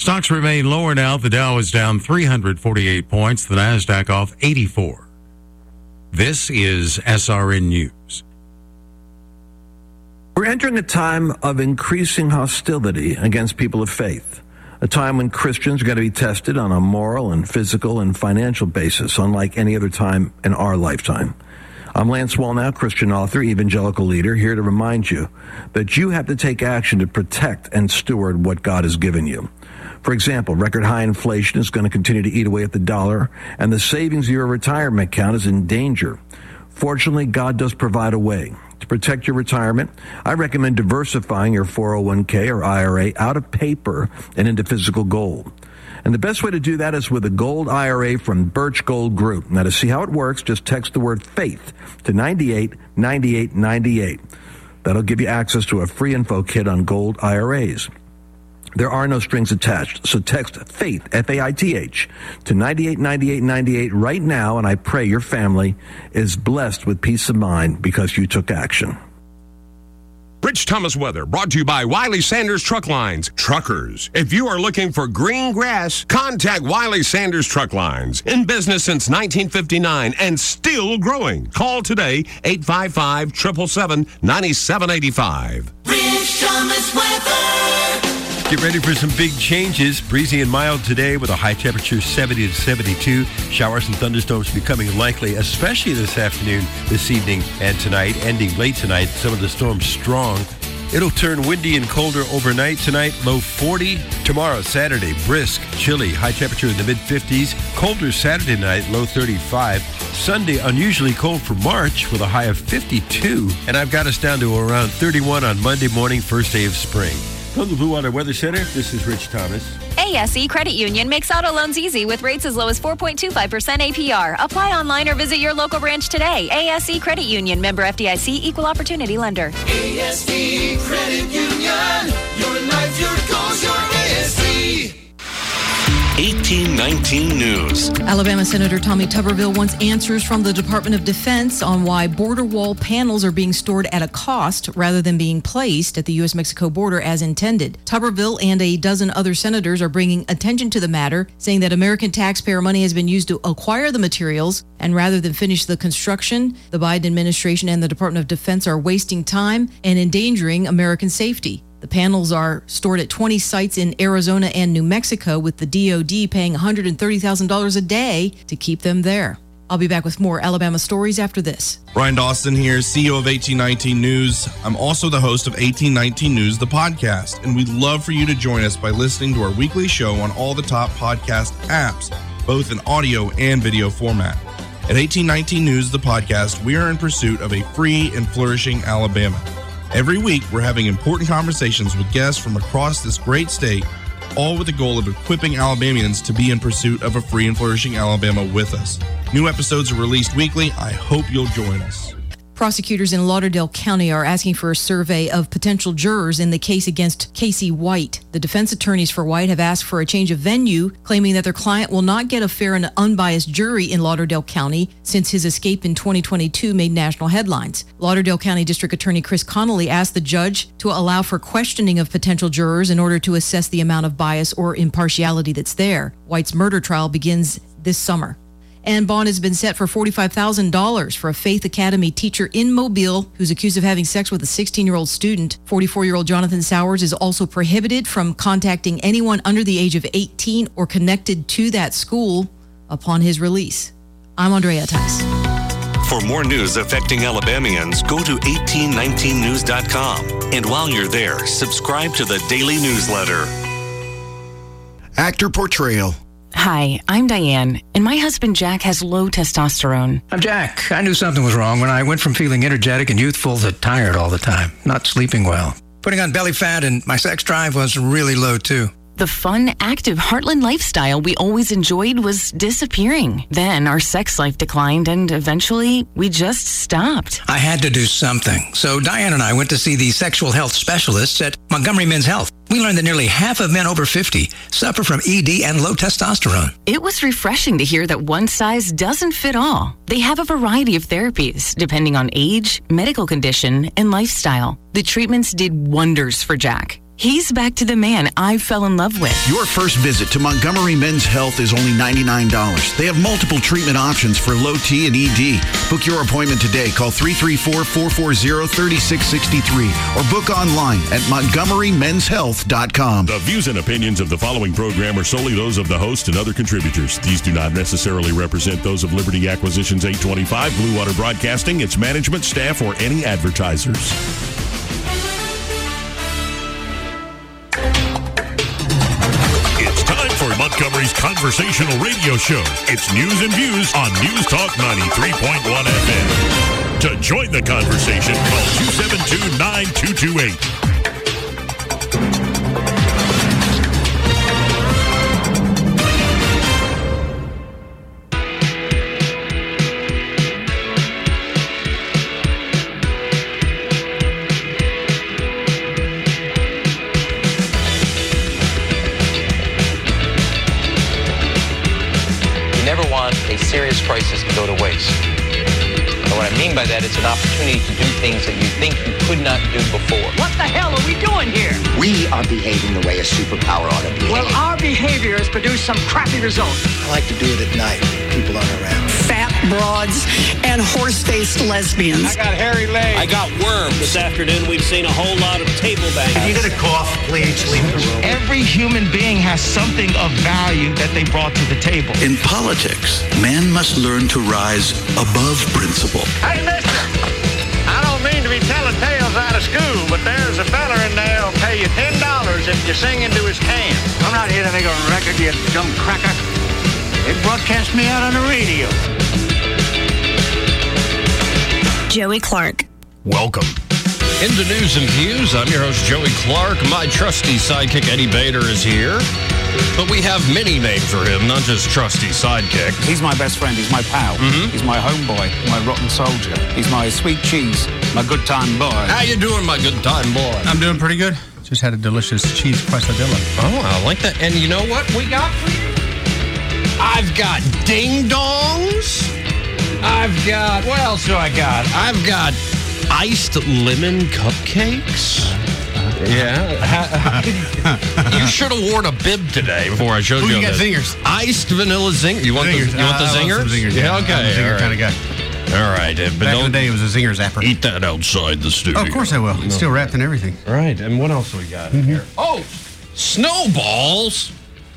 Stocks remain lower now. The Dow is down 348 points. The Nasdaq off 84. This is SRN News. We're entering a time of increasing hostility against people of faith, a time when Christians are going to be tested on a moral and physical and financial basis, unlike any other time in our lifetime. I'm Lance Wallnau, Christian author, evangelical leader, here to remind you that you have to take action to protect and steward what God has given you. For example, record high inflation is going to continue to eat away at the dollar, and the savings of your retirement account is in danger. Fortunately, God does provide a way. To protect your retirement, I recommend diversifying your 401k or IRA out of paper and into physical gold. And the best way to do that is with a gold IRA from Birch Gold Group. Now, to see how it works, just text the word faith to 989898. That'll give you access to a free info kit on gold IRAs. There are no strings attached, so text FAITH, F-A-I-T-H, to 989898 right now, and I pray your family is blessed with peace of mind because you took action. Rich Thomas weather brought to you by Wiley Sanders Truck Lines. Truckers, if you are looking for green grass, contact Wiley Sanders Truck Lines. In business since 1959 and still growing. Call today, 855-777-9785. Rich Thomas weather. Get ready for some big changes. Breezy and mild today with a high temperature 70 to 72. Showers and thunderstorms becoming likely, especially this afternoon, this evening, and tonight. Ending late tonight, some of the storms strong. It'll turn windy and colder overnight tonight, low 40. Tomorrow, Saturday, brisk, chilly, high temperature in the mid-50s. Colder Saturday night, low 35. Sunday, unusually cold for March with a high of 52. And I've got us down to around 31 on Monday morning, first day of spring. From the Blue Water Weather Center, this is Rich Thomas. ASE Credit Union makes auto loans easy with rates as low as 4.25% APR. Apply online or visit your local branch today. ASE Credit Union, member FDIC, equal opportunity lender. ASE Credit Union, your life, your goals, your ASE. 1819 News. Alabama Senator Tommy Tuberville wants answers from the Department of Defense on why border wall panels are being stored at a cost rather than being placed at the U.S.-Mexico border as intended. Tuberville and a dozen other senators are bringing attention to the matter, saying that American taxpayer money has been used to acquire the materials, and rather than finish the construction, the Biden administration and the Department of Defense are wasting time and endangering American safety. The panels are stored at 20 sites in Arizona and New Mexico, with the DOD paying $130,000 a day to keep them there. I'll be back with more Alabama stories after this. Brian Dawson here, CEO of 1819 News. I'm also the host of 1819 News, the podcast, and we'd love for you to join us by listening to our weekly show on all the top podcast apps, both in audio and video format. At 1819 News, the podcast, we are in pursuit of a free and flourishing Alabama. Every week, we're having important conversations with guests from across this great state, all with the goal of equipping Alabamians to be in pursuit of a free and flourishing Alabama with us. New episodes are released weekly. I hope you'll join us. Prosecutors in Lauderdale County are asking for a survey of potential jurors in the case against Casey White. The defense attorneys for White have asked for a change of venue, claiming that their client will not get a fair and unbiased jury in Lauderdale County since his escape in 2022 made national headlines. Lauderdale County District Attorney Chris Connolly asked the judge to allow for questioning of potential jurors in order to assess the amount of bias or impartiality that's there. White's murder trial begins this summer. And bond has been set for $45,000 for a Faith Academy teacher in Mobile who's accused of having sex with a 16-year-old student. 44-year-old Jonathan Sowers is also prohibited from contacting anyone under the age of 18 or connected to that school upon his release. I'm Andrea Tice. For more news affecting Alabamians, go to 1819news.com. And while you're there, subscribe to the daily newsletter. Actor portrayal. Hi, I'm Diane, and my husband Jack has low testosterone. I'm Jack. I knew something was wrong when I went from feeling energetic and youthful to tired all the time, not sleeping well. Putting on belly fat and my sex drive was really low too. The fun, active Heartland lifestyle we always enjoyed was disappearing. Then our sex life declined and eventually we just stopped. I had to do something. So Diane and I went to see the sexual health specialists at Montgomery Men's Health. We learned that nearly half of men over 50 suffer from ED and low testosterone. It was refreshing to hear that one size doesn't fit all. They have a variety of therapies depending on age, medical condition, and lifestyle. The treatments did wonders for Jack. He's back to the man I fell in love with. Your first visit to Montgomery Men's Health is only $99. They have multiple treatment options for low T and ED. Book your appointment today. Call 334-440-3663 or book online at MontgomeryMen'sHealth.com. The views and opinions of the following program are solely those of the host and other contributors. These do not necessarily represent those of Liberty Acquisitions 825, Blue Water Broadcasting, its management, staff, or any advertisers. It's time for Montgomery's conversational radio show. It's News and Views on News Talk 93.1 FM. To join the conversation, call 272-9228. Serious crisis to go to waste. And what I mean by that, it's an opportunity to do things that you think you could not do before. What the hell are we doing here? We are behaving the way a superpower ought to behave. Well, our behavior has produced some crappy results. I like to do it at night. People aren't around. Fat broads and horse-faced lesbians. I got hairy legs. I got worms. This afternoon, we've seen a whole lot of table bangers. If you get a cough, please leave the room. Every human being has something of value that they brought to the table. In politics, man must learn to rise above principle. Hey, mister, I don't mean to be telling tales out of school, but there's a fella in there who'll pay you $10 if you sing into his can. I'm not here to make a record, you dumb cracker. They broadcast me out on the radio. Joey Clark. Welcome. Into News and Views, I'm your host, Joey Clark. My trusty sidekick, Eddie Bader, is here. But we have many names for him, not just trusty sidekick. He's my best friend. He's my pal. He's my homeboy, my rotten soldier. He's my sweet cheese, my good time boy. How you doing, my good time boy? I'm doing pretty good. Just had a delicious cheese quesadilla. Oh, I like that. And you know what we got for you? I've got ding-dongs. I've got, what else do I got? I've got iced lemon cupcakes. Yeah. You should have worn a bib today before I showed you. You got zingers. Iced vanilla zinger. You want zingers. The zingers? I love some zingers. Yeah, okay. I'm a zinger kind of guy. All right. But back in the day, it was a zinger zapper. Eat that outside the studio. Oh, of course I will. It's still wrapped in everything. Right. And what else we got in here? Oh, snowballs.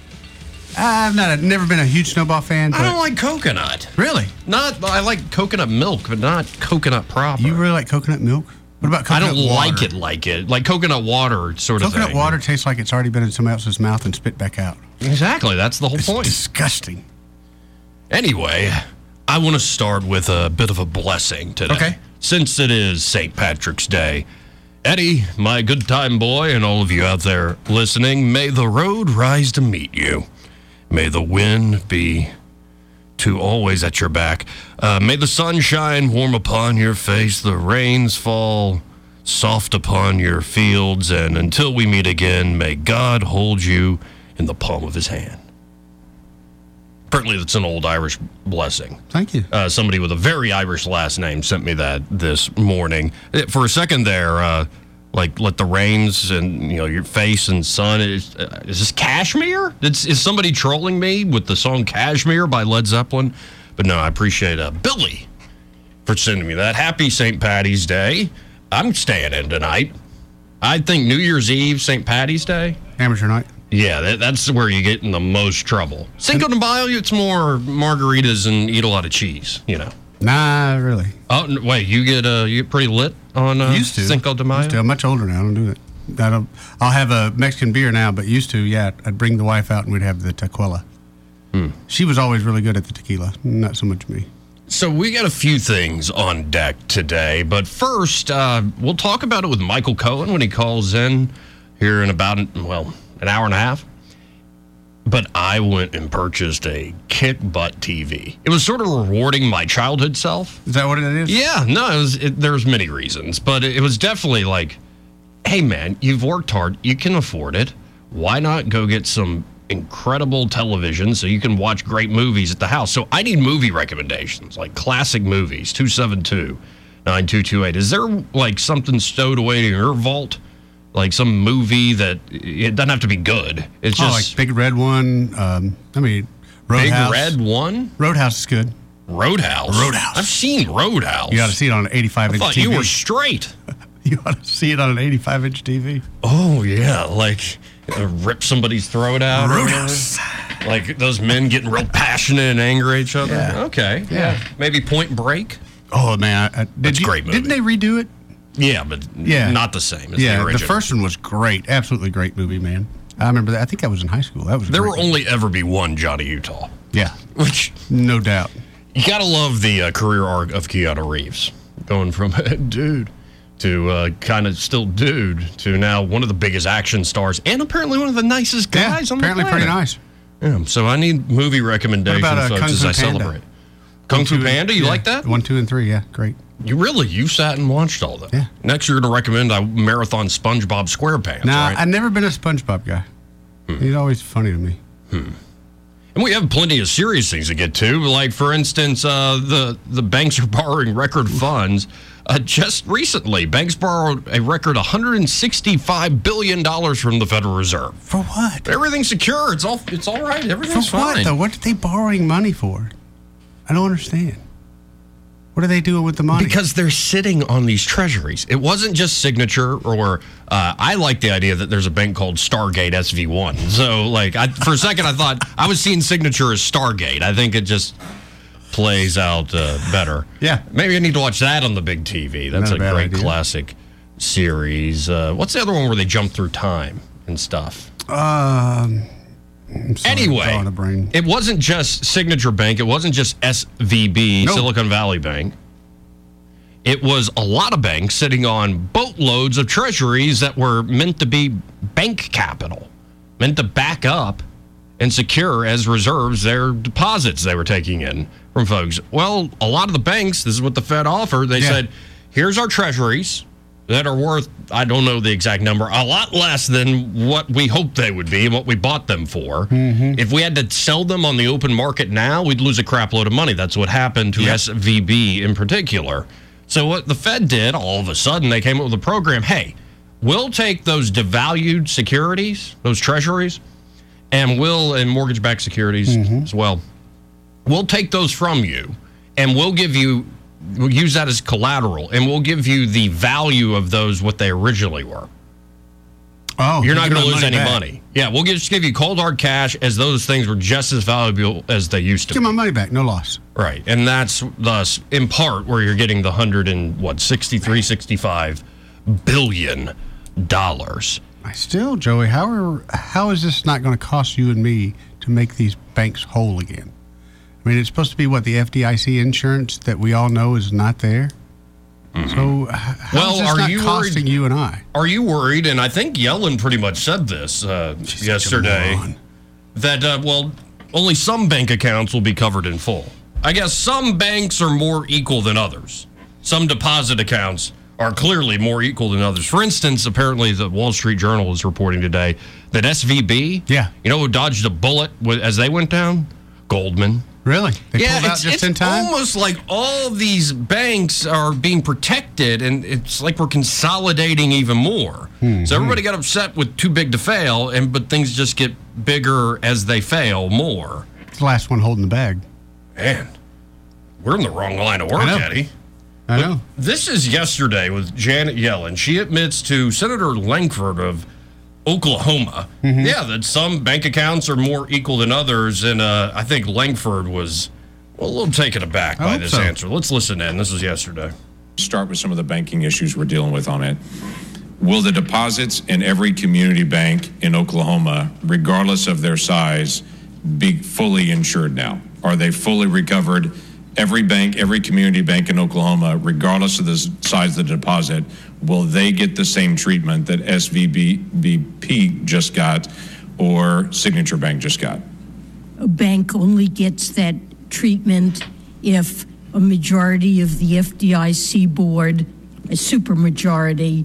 I've never been a huge snowball fan. But I don't like coconut. Really? I like coconut milk, but not coconut proper. You really like coconut milk? What about coconut water? I don't like it. Like coconut water sort of thing. Coconut water tastes like it's already been in somebody else's mouth and spit back out. Exactly. That's the whole point. Disgusting. Anyway, I want to start with a bit of a blessing today. Okay. Since it is St. Patrick's Day. Eddie, my good time boy, and all of you out there listening, may the road rise to meet you. May the wind be to always at your back. May the sun shine warm upon your face, the rains fall soft upon your fields, and until we meet again, may God hold you in the palm of his hand. Apparently, that's an old Irish blessing. Thank you. Somebody with a very Irish last name sent me that this morning. For a second there, like let the rains and your face and sun. Is this Kashmir? Is somebody trolling me with the song Kashmir by Led Zeppelin? But no, I appreciate Billy for sending me that. Happy St. Patty's Day. I'm staying in tonight. I think New Year's Eve, St. Patty's Day. Amateur night. Yeah, that's where you get in the most trouble. Cinco de Mayo, it's more margaritas and eat a lot of cheese, Nah, really. Oh, wait, you get pretty lit on used to. Cinco de Mayo? Used to. I'm much older now. I don't do it. I'll have a Mexican beer now, but used to, yeah. I'd bring the wife out and we'd have the tequila. She was always really good at the tequila, not so much me. So we got a few things on deck today, but first, we'll talk about it with Michael Cohen when he calls in here in about, an hour and a half. But I went and purchased a Kick Butt TV. It was sort of rewarding my childhood self. Is that what it is? Yeah, no, there's many reasons, but it was definitely like, hey man, you've worked hard, you can afford it. Why not go get some incredible television so you can watch great movies at the house? So I need movie recommendations, like classic movies, 272-9228. Is there like something stowed away in your vault Like some movie that it doesn't have to be good. It's just like Big Red One. Roadhouse. Big Red One. Roadhouse is good. Roadhouse. I've seen Roadhouse. You got to see it on an 85-inch TV. I thought you were straight. You ought to see it on an 85-inch TV. Oh yeah, like rip somebody's throat out. Roadhouse. Like those men getting real passionate and angry at each other. Yeah. Okay. Yeah. Maybe Point Break. Oh man, That's a great movie. Didn't they redo it? Yeah, but not the same as the original. The first one was great. Absolutely great movie, man. I remember that. I think I was in high school. That was. There will only ever be one Johnny Utah. Yeah, which no doubt. You gotta love the career arc of Keanu Reeves, going from dude to kind of still dude to now one of the biggest action stars and apparently one of the nicest guys on the planet. Apparently pretty nice. Yeah, so I need movie recommendations, what about, folks, Kung as Fu I Panda? celebrate. Kung Fu Panda, you like that? 1, 2, and 3, yeah, great. You sat and watched all that. Yeah. Next, you're going to recommend I marathon SpongeBob SquarePants, Nah, right? I've never been a SpongeBob guy. He's always funny to me. And we have plenty of serious things to get to. Like, for instance, the banks are borrowing record funds. Just recently, banks borrowed a record $165 billion from the Federal Reserve. For what? Everything's secure. It's all right. Everything's For what, fine. though? What are they borrowing money for? I don't understand. What are they doing with the money? Because they're sitting on these treasuries. It wasn't just Signature or I like the idea that there's a bank called Stargate SV1. So, like, for a second I thought I was seeing Signature as Stargate. I think it just plays out better. Yeah. Maybe I need to watch that on the big TV. That's Not a a bad great idea. classic series. What's the other one where they jump through time and stuff? I'm sorry, Anyway, drawing a brain. it wasn't just Signature Bank. It wasn't just SVB, Nope. Silicon Valley Bank. It was a lot of banks sitting on boatloads of treasuries that were meant to be bank capital, meant to back up and secure as reserves their deposits they were taking in from folks. Well, a lot of the banks, this is what the Fed offered. They said, here's our treasuries that are worth, I don't know the exact number, a lot less than what we hoped they would be and what we bought them for. If we had to sell them on the open market now, we'd lose a crap load of money. That's what happened to SVB in particular. So what the Fed did, all of a sudden, they came up with a program. Hey, we'll take those devalued securities, those treasuries, and mortgage-backed securities as well. We'll take those from you, and we'll use that as collateral, and we'll give you the value of those what they originally were. Oh, You're not going to lose any back. money. Yeah, we'll just give you cold hard cash as those things were just as valuable as they used to. Give my money back, no loss. Right, and that's thus in part where you're getting the $65 billion. Still, Joey, how is this not going to cost you and me to make these banks whole again? I mean, it's supposed to be what, the FDIC insurance that we all know is not there. So how is this not costing you and I? Are you worried? And I think Yellen pretty much said this yesterday. That, only some bank accounts will be covered in full. I guess some banks are more equal than others. Some deposit accounts are clearly more equal than others. For instance, apparently the Wall Street Journal is reporting today that SVB, you know who dodged a bullet as they went down? Goldman. Really? They pulled out just in time? It's almost like all of these banks are being protected, and it's like we're consolidating even more. So everybody got upset with too big to fail, but things just get bigger as they fail more. It's the last one holding the bag. Man, we're in the wrong line of work, Eddie. I know. This is yesterday with Janet Yellen. She admits to Senator Langford of Oklahoma, that some bank accounts are more equal than others, and I think Langford was a little taken aback by this answer. Let's listen in. This was yesterday. Start with some of the banking issues we're dealing with on it. Will the deposits in every community bank in Oklahoma, regardless of their size, be fully insured now? Are they fully recovered? Every bank, every community bank in Oklahoma, regardless of the size of the deposit, will they get the same treatment that SVB just got or Signature Bank just got? A bank only gets that treatment if a majority of the FDIC board, a supermajority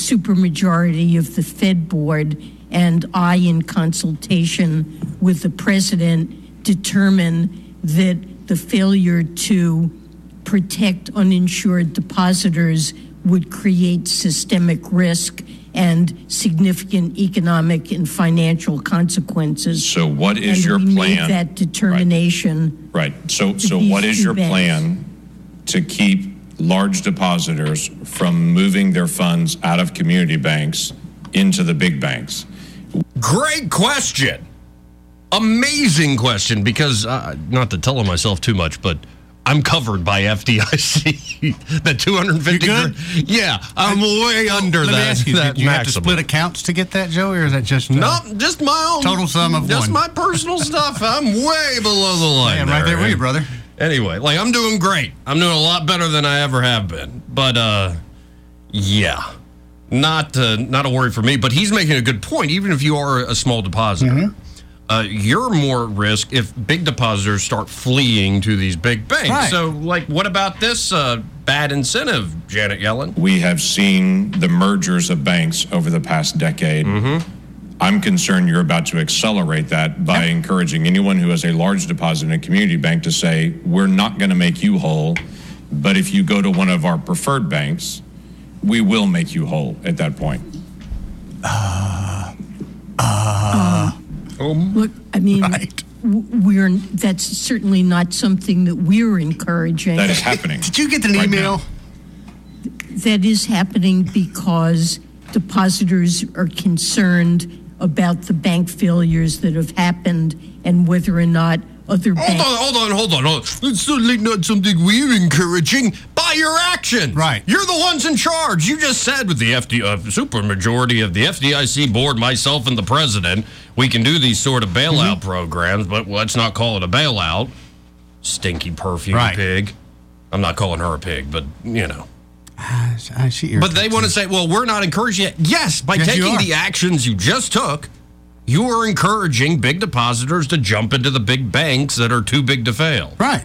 of the Fed board, and I, in consultation with the president, determine that the failure to protect uninsured depositors would create systemic risk and significant economic and financial consequences. So what is And your we plan? made that determination. Right. So these what is two your banks. plan to keep large depositors from moving their funds out of community banks into the big banks? Great question. Amazing question, because not to tell myself too much, but I'm covered by FDIC. That 250 grand. Yeah, I'm way under Let me that. ask you, that did you have to maximum. split accounts to get that, Joey, or is that just Nope, just my own total sum of just one? my personal stuff. I'm way below the line. Yeah, right there with you, brother. Anyway, like, I'm doing great. I'm doing a lot better than I ever have been. But yeah, not a worry for me. But he's making a good point. Even if you are a small depositor, you're more at risk if big depositors start fleeing to these big banks. Right. So, like, what about this bad incentive, Janet Yellen? We have seen the mergers of banks over the past decade. I'm concerned you're about to accelerate that by encouraging anyone who has a large deposit in a community bank to say, we're not going to make you whole, but if you go to one of our preferred banks, we will make you whole at that point. Look, I mean, that's certainly not something that we're encouraging. That is happening. Did you get an email? That is happening because depositors are concerned about the bank failures that have happened and whether or not other banks... Hold on. It's certainly not something we're encouraging. By your action. Right. You're the ones in charge. You just said with the supermajority of the FDIC board, myself and the president, we can do these sort of bailout programs, but let's not call it a bailout. Stinky perfume pig. I'm not calling her a pig, but, you know. I see. But they want to say, well, we're not encouraging it. Yes, by Yes, you taking are. the actions you just took, you are encouraging big depositors to jump into the big banks that are too big to fail. Right.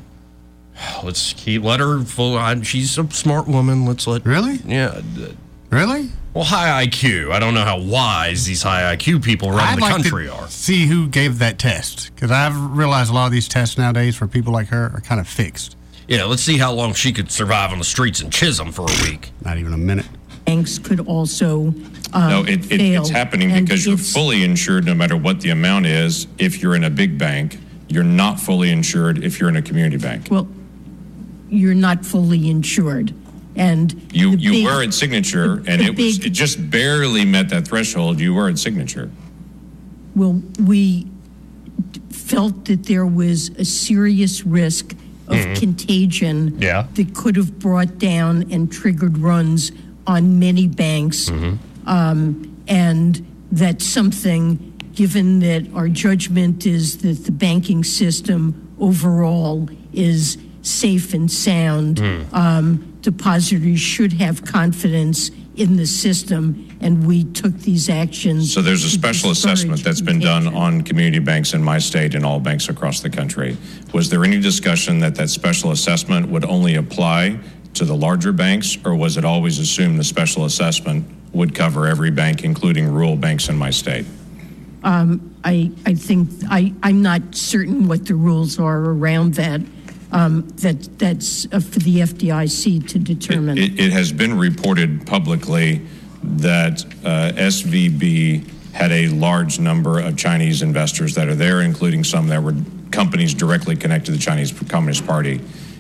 Let her. She's a smart woman. Let's let. Really? Yeah. Really? Well, high IQ. I don't know how wise these high IQ people around the country are. See who gave that test, because I've realized a lot of these tests nowadays for people like her are kind of fixed. Yeah, let's see how long she could survive on the streets in Chisholm for a week. Not even a minute. Banks could also No, fail. it's happening And because you're it's- fully insured no matter what the amount is. If you're in a big bank, you're not fully insured if you're in a community bank. Well, you're not fully insured. And You the big- were at Signature, and it just barely met that threshold. You were at Signature. Well, we felt that there was a serious risk of contagion that could have brought down and triggered runs on many banks. And that's something, given that our judgment is that the banking system overall is safe and sound, depositors should have confidence in the system, and we took these actions. So there's a to special discourage assessment that's been done on community banks in my state and all banks across the country. Was there any discussion that that special assessment would only apply to the larger banks, or was it always assumed the special assessment would cover every bank, including rural banks in my state? I think I'm not certain what the rules are around that. That's for the FDIC to determine. It has been reported publicly that SVB had a large number of Chinese investors that are there, including some that were companies directly connected to the Chinese Communist Party.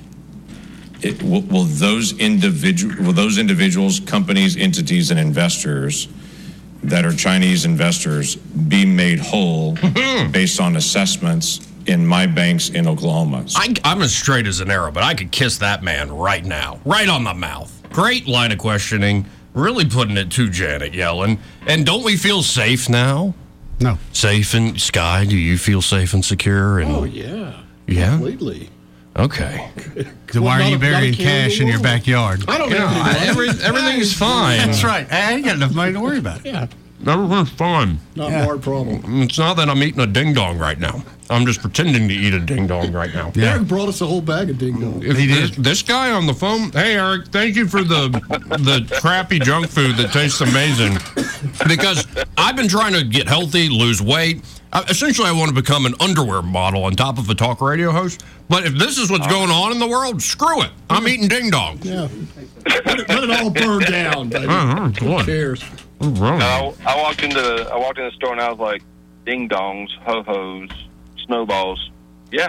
Will those individuals, companies, entities, and investors that are Chinese investors be made whole based on assessments in my banks in Oklahoma? I'm as straight as an arrow, but I could kiss that man right now, right on the mouth. Great line of questioning, really putting it to Janet Yellen. And don't we feel safe now? No. Safe and Sky, do you feel safe and secure? And, Oh, yeah. Yeah? Completely. Okay. So why are you burying cash in your backyard? I don't have any money. Everything's fine. That's right. I ain't got enough money to worry about. Yeah. Everything's fine. Not a hard problem. It's not that I'm eating a ding dong right now. I'm just pretending to eat a ding dong right now. Eric brought us a whole bag of ding dong. If this guy on the phone, hey Eric, thank you for the crappy junk food that tastes amazing. Because I've been trying to get healthy, lose weight. Essentially, I want to become an underwear model on top of a talk radio host. But if this is what's going on in the world, screw it. I'm eating ding dong. Yeah. Let it all burn down, baby. Who cares? I walked into the store and I was like, ding dongs, ho hos, snowballs. Yeah.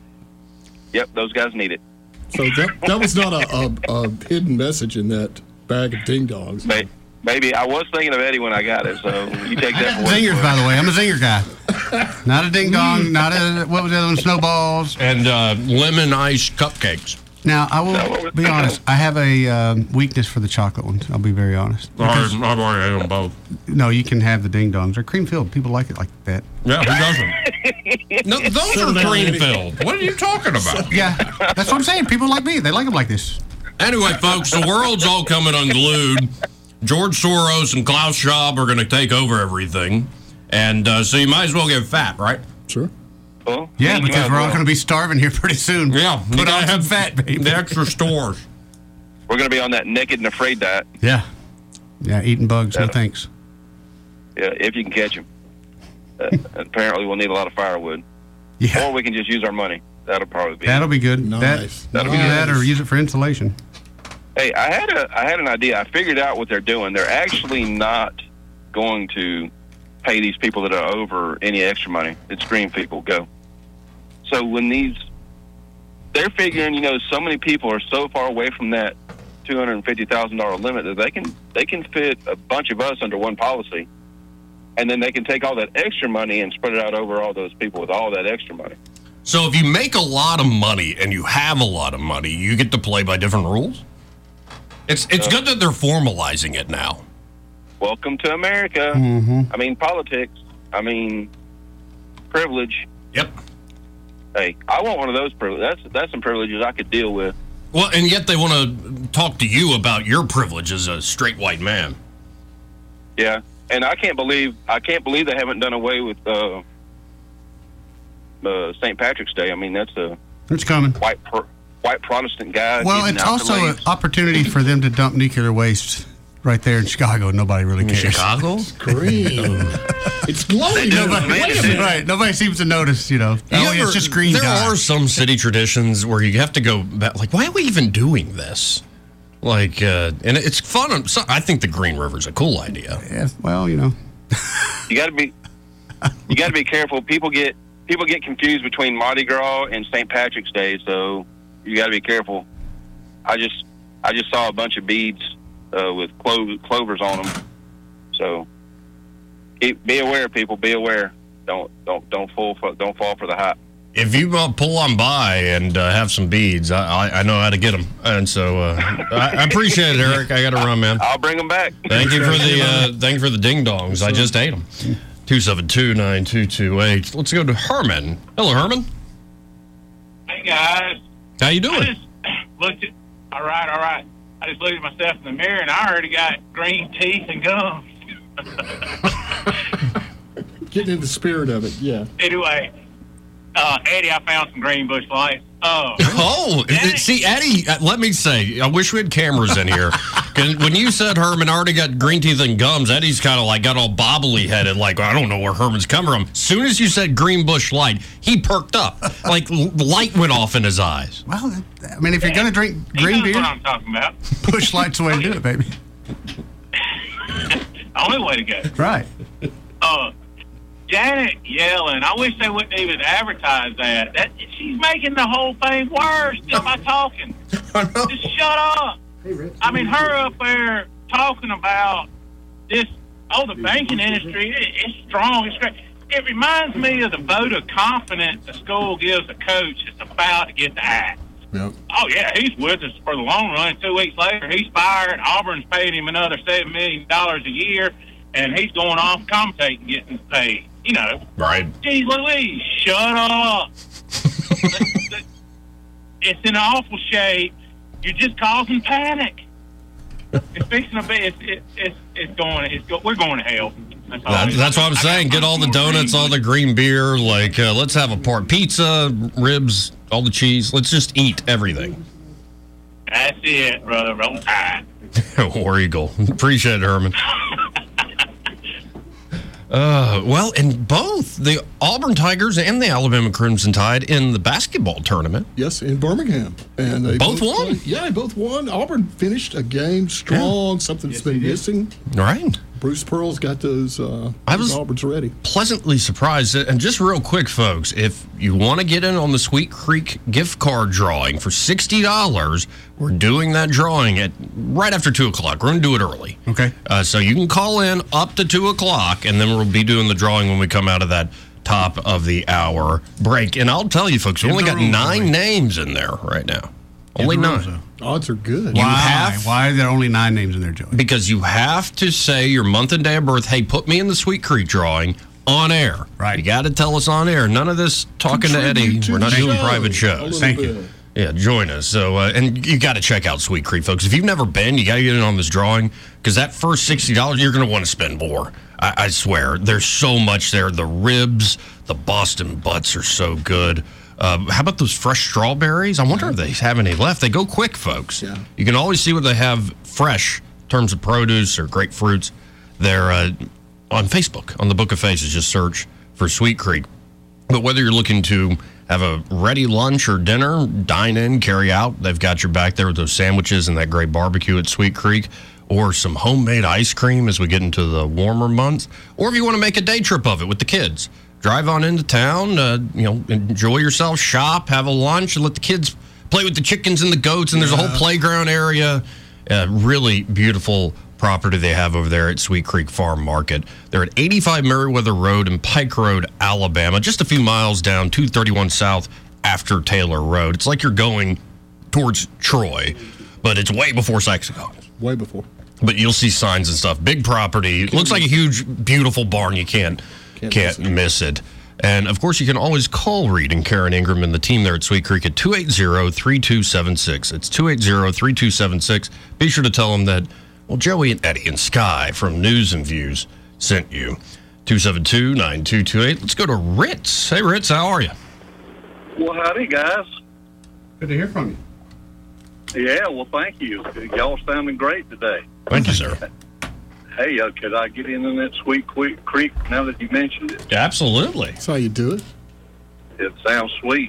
Yep, those guys need it. So that was not a hidden message in that bag of ding dongs. Maybe I was thinking of Eddie when I got it, so you take that. Zingers, by the way. I'm a zinger guy. Not a ding dong. Not a what was the other one? Snowballs and lemon ice cupcakes. Now I will be honest. I have a weakness for the chocolate ones. I'll be very honest. I've already had them both. No, you can have the ding dongs. They're cream filled. People like it like that. Yeah, who doesn't? No, those are cream filled. What are you talking about? Yeah, that's what I'm saying. People like me. They like them like this. Anyway, folks, the world's all coming unglued. George Soros and Klaus Schwab are going to take over everything. And so you might as well get fat, right? Sure. Well, yeah, because we're all going to be starving here pretty soon. Yeah. Put on some fat, baby. The extra stores. We're going to be on that naked and afraid diet. Yeah. Yeah, eating bugs. No thanks. Yeah, if you can catch them. Apparently, we'll need a lot of firewood. Yeah. Or we can just use our money. That'll probably be That'll be good. Nice. That'll be that or use it for insulation. Hey, I had an idea. I figured out what they're doing. They're actually not going to pay these people that are over any extra money. It's green people. Go. So when they're figuring, so many people are so far away from that $250,000 limit that they can fit a bunch of us under one policy, and then they can take all that extra money and spread it out over all those people with all that extra money. So if you make a lot of money and you have a lot of money, you get to play by different rules? It's good that they're formalizing it now. Welcome to America. Mm-hmm. I mean, politics. I mean, privilege. Yep. Hey, I want one of those privileges. That's some privileges I could deal with. Well, and yet they want to talk to you about your privilege as a straight white man. Yeah, and I can't believe they haven't done away with St. Patrick's Day. I mean, it's coming. White Protestant guy. Well, it's also an opportunity for them to dump nuclear waste right there in Chicago. Nobody really cares. Chicago? Green. It's glowing. Nobody seems to notice, it's just green. There are some city traditions where you have to go back, like, why are we even doing this? Like, and it's fun. So I think the Green River's a cool idea. Yeah, well, you got to be careful. People get confused between Mardi Gras and St. Patrick's Day, so you got to be careful. I just saw a bunch of beads with clovers on them. So be aware, people. Be aware. Don't fall for the hype. If you pull on by and have some beads, I know how to get them, and so I appreciate it, Eric. I got to run, man. I'll bring them back. Thank you for the ding dongs. I just ate them. 272-9228. Let's go to Herman. Hello, Herman. Hey guys. How you doing? I just looked at. All right. I just looked at myself in the mirror and I already got green teeth and gums. Getting in the spirit of it, yeah. Anyway, Eddie, I found some Green Bush lights. See, Eddie, let me say, I wish we had cameras in here. When you said Herman already got green teeth and gums, Eddie's kind of like got all bobbly headed, like, I don't know where Herman's coming from. As soon as you said Green Bush Light, he perked up. Like, light went off in his eyes. Well, I mean, if you're going to drink green beer, what I'm talking about. Bush Light's the way to do it, baby. Only way to go. Right. Janet Yellen, I wish they wouldn't even advertise that. She's making the whole thing worse just by talking. Just shut up. I mean, her up there talking about this, the banking industry, it's strong, it's great. It reminds me of the vote of confidence the school gives a coach that's about to get the axe. Yep. Oh, yeah, he's with us for the long run. 2 weeks later, he's fired. Auburn's paid him another $7 million a year, and he's going off commentating, getting paid. Right. Geez Louise, shut up. It's in awful shape. You're just causing panic. It's fixing to be. We're going to hell. That's what I'm saying. Get all the donuts, all the green beer. Like, let's have a part pizza, ribs, all the cheese. Let's just eat everything. That's it, brother. Roll Tide. War Eagle. Appreciate it, Herman. Well, and both the Auburn Tigers and the Alabama Crimson Tide in the basketball tournament. Yes, in Birmingham. And they both won? They both won. Auburn finished a game strong, something that's been missing. Right. Bruce Pearl's got those Alberts ready. Pleasantly surprised. And just real quick, folks, if you want to get in on the Sweet Creek gift card drawing for $60, we're doing that drawing at right after 2 o'clock. We're going to do it early. Okay. So you can call in up to 2 o'clock, and then we'll be doing the drawing when we come out of that top of the hour break. And I'll tell you, folks, we only got 9 names in there right now. Only 9. Odds are good. Why are there only 9 names in there, Joey? Because you have to say your month and day of birth. Hey, put me in the Sweet Creek drawing on air. Right. You got to tell us on air. None of this talking to Eddie. We're not doing private shows. Thank you. Yeah, join us. So, and you got to check out Sweet Creek, folks. If you've never been, you got to get in on this drawing because that first $60, you're going to want to spend more. I swear. There's so much there. The ribs, the Boston butts are so good. How about those fresh strawberries? I wonder if they have any left. They go quick, folks. Yeah. You can always see what they have fresh in terms of produce or grapefruits. They're on Facebook, on the Book of Faces. Just search for Sweet Creek. But whether you're looking to have a ready lunch or dinner, dine in, carry out, they've got your back there with those sandwiches and that great barbecue at Sweet Creek, or some homemade ice cream as we get into the warmer months, or if you want to make a day trip of it with the kids. Drive on into town, enjoy yourself, shop, have a lunch, and let the kids play with the chickens and the goats. And there's a whole playground area. Really beautiful property they have over there at Sweet Creek Farm Market. They're at 85 Meriwether Road and Pike Road, Alabama, just a few miles down 231 South after Taylor Road. It's like you're going towards Troy, but it's way before Saxagon. Way before. But you'll see signs and stuff. Big property. It looks like a huge, beautiful barn. You can't miss it. And, of course, you can always call Reed and Karen Ingram and the team there at Sweet Creek at 280-3276. It's 280-3276. Be sure to tell them that, well, Joey and Eddie and Sky from News and Views sent you. 272-9228. Let's go to Ritz. Hey, Ritz, how are you? Well, howdy, guys. Good to hear from you. Yeah, well, thank you. Y'all sounding great today. Thank you, sir. Hey, could I get in on that Sweet Creek now that you mentioned it? Absolutely. That's how you do it. It sounds sweet.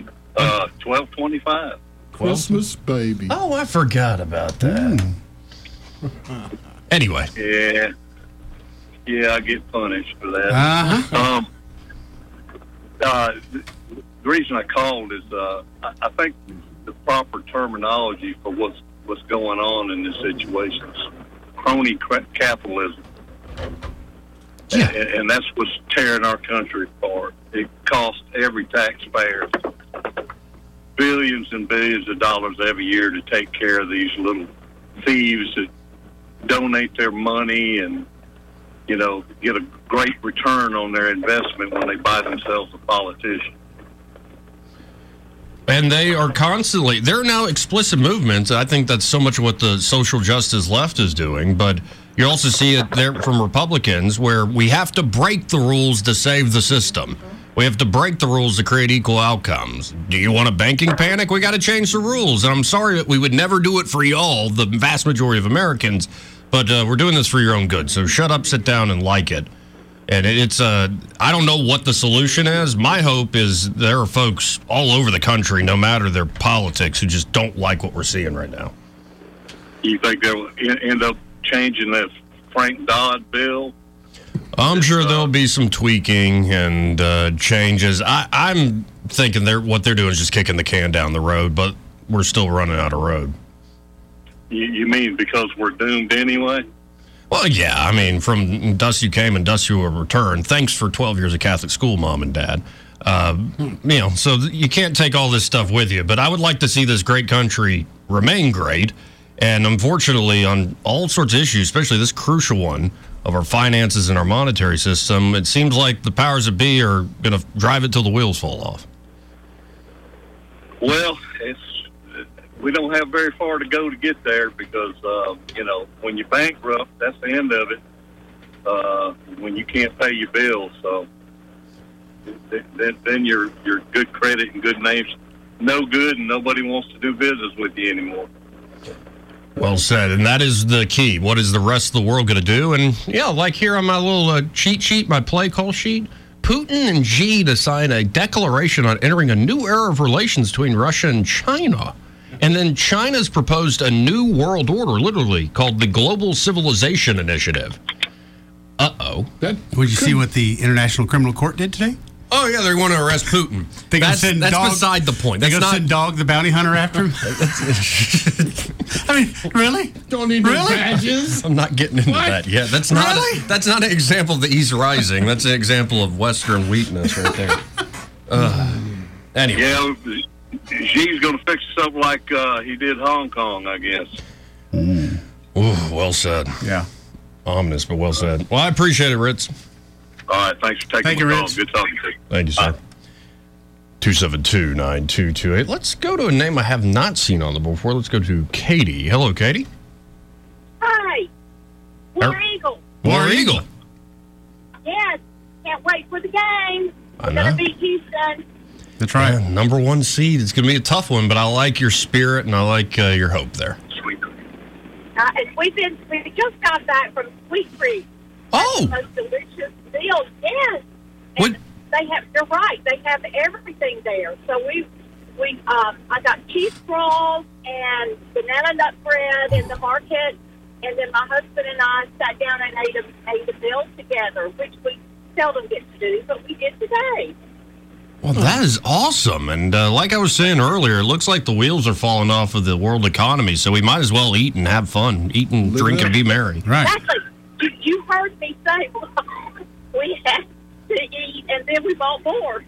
$12.25. Christmas baby. Oh, I forgot about that. Anyway. Yeah, I get punished for that. Uh-huh. The reason I called is I think the proper terminology for what's going on in this situation is crony capitalism. Yeah. And that's what's tearing our country apart. It costs every taxpayer billions and billions of dollars every year to take care of these little thieves that donate their money and, get a great return on their investment when they buy themselves a politician. And they are constantly, they're now explicit movements. I think that's so much what the social justice left is doing. But you also see it there from Republicans where we have to break the rules to save the system. We have to break the rules to create equal outcomes. Do you want a banking panic? We got to change the rules. And I'm sorry that we would never do it for y'all, the vast majority of Americans. But we're doing this for your own good. So shut up, sit down, and like it. And it's, I don't know what the solution is. My hope is there are folks all over the country, no matter their politics, who just don't like what we're seeing right now. You think they'll end up changing that Frank Dodd bill? I'm sure there'll be some tweaking and changes. I'm thinking what they're doing is just kicking the can down the road, but we're still running out of road. You mean because we're doomed anyway? Well, yeah, I mean, from dust you came and dust you will return. Thanks for 12 years of Catholic school, Mom and Dad. So you can't take all this stuff with you. But I would like to see this great country remain great. And unfortunately, on all sorts of issues, especially this crucial one of our finances and our monetary system, it seems like the powers that be are going to drive it till the wheels fall off. Well, we don't have very far to go to get there because, when you're bankrupt, that's the end of it. When you can't pay your bills, so then your good credit and good name's no good, and nobody wants to do business with you anymore. Well said, and that is the key. What is the rest of the world going to do? And, like here on my little cheat sheet, my play call sheet, Putin and Xi to sign a declaration on entering a new era of relations between Russia and China. And then China's proposed a new world order, literally, called the Global Civilization Initiative. Uh-oh. Did you see what the International Criminal Court did today? Oh, yeah, they want to arrest Putin. That's beside the point. They're going to send Dog the bounty hunter after him? I mean, really? Don't need no badges. I'm not getting into that yet. That's not an example of the East Rising. That's an example of Western weakness right there. Anyway. Yeah, Xi's going to fix something like he did Hong Kong, I guess. Ooh, well said. Yeah. Ominous, but well said. Well, I appreciate it, Ritz. All right, thanks for taking the call. Ritz. Good talking to you. Thank you, sir. 272-9228. Let's go to a name I have not seen on the board before. Let's go to Katie. Hello, Katie. Hi. War Eagle. War Eagle. Yes. Can't wait for the game. I We're know. going to beat Houston. That's right. Yeah, number one seed. It's going to be a tough one, but I like your spirit and I like your hope there. And we just got back from Sweet Creek. Oh. The most delicious meal. Yes. And you're right. They have everything there. So I got cheese rolls and banana nut bread in the market. And then my husband and I sat down and ate a meal together, which we seldom get to do, but we did today. Well, that is awesome. And like I was saying earlier, it looks like the wheels are falling off of the world economy, so we might as well eat and have fun. Eat and drink and be merry. Right. Exactly. You heard me say we had to eat, and then we bought more.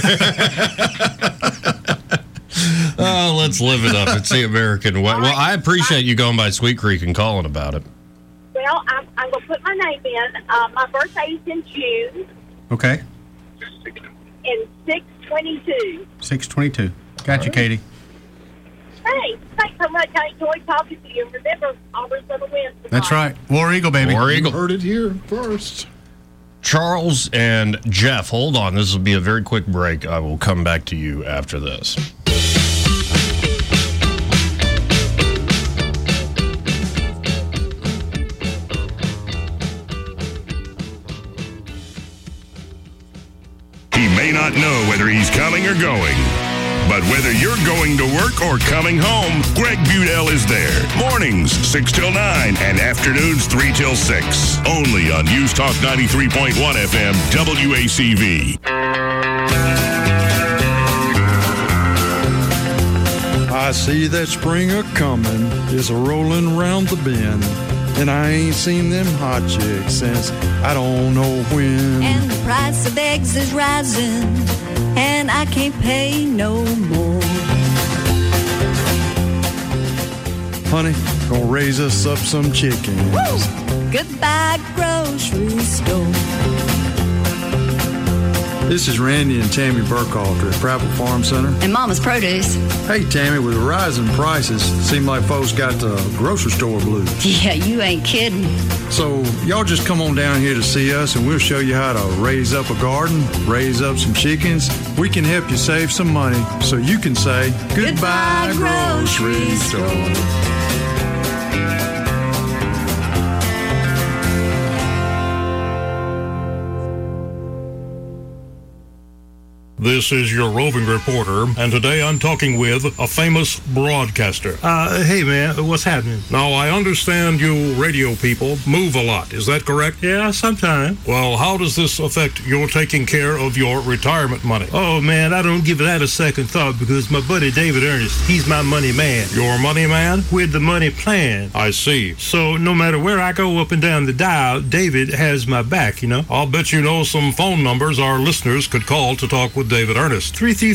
Oh, let's live it up. It's the American way. Well, I appreciate you going by Sweet Creek and calling about it. Well, I'm going to put my name in. My birthday is in June. Okay. In 6/22. 6/22. Got you, Katie. Hey, thanks so much. I enjoyed talking to you. Remember, always going to win. That's right. War Eagle, baby. War Eagle. You heard it here first. Charles and Jeff, hold on. This will be a very quick break. I will come back to you after this. He may not know whether he's coming or going, but whether you're going to work or coming home, Greg Budell is there. Mornings, 6 till 9, and afternoons, 3 till 6. Only on News Talk 93.1 FM, WACV. I see that spring a-comin' is a-rollin' round the bend, and I ain't seen them hot chicks since I don't know when. And the price of eggs is rising, and I can't pay no more. Honey, gonna raise us up some chickens. Woo! Goodbye, grocery store. This is Randy and Tammy Burkhalter at Prattville Farm Center. And Mama's Produce. Hey, Tammy, with the rising prices, seem like folks got the grocery store blues. Yeah, you ain't kidding. So, y'all just come on down here to see us, and we'll show you how to raise up a garden, raise up some chickens. We can help you save some money so you can say, Goodbye, grocery store. This is your roving reporter, and today I'm talking with a famous broadcaster. Hey, man, what's happening? Now, I understand you radio people move a lot. Is that correct? Yeah, sometimes. Well, how does this affect your taking care of your retirement money? Oh, man, I don't give that a second thought because my buddy David Ernest, he's my money man. Your money man? With the money plan. I see. So no matter where I go up and down the dial, David has my back, you know? I'll bet you know some phone numbers our listeners could call to talk with David Ernest.